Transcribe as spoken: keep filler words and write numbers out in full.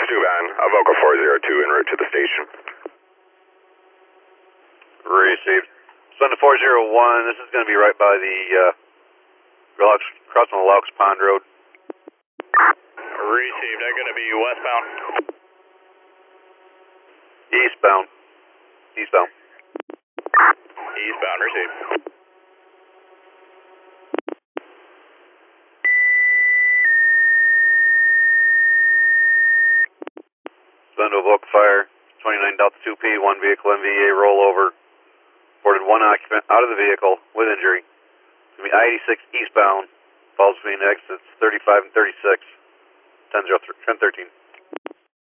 Suvan, Avoca four zero two en route to the station. Received. Sun to four zero one, this is going to be right by the, uh, Laux, crossing the Laux Pond Road. Received, I'm going to be westbound. Eastbound. Eastbound. Eastbound, received. Sun to Avoca Fire, twenty-nine Delta two P, one vehicle M V A rollover. Reported one occupant out of the vehicle with injury. It's going to be I eighty-six eastbound, falls between exits thirty-five and thirty-six, ten thirteen.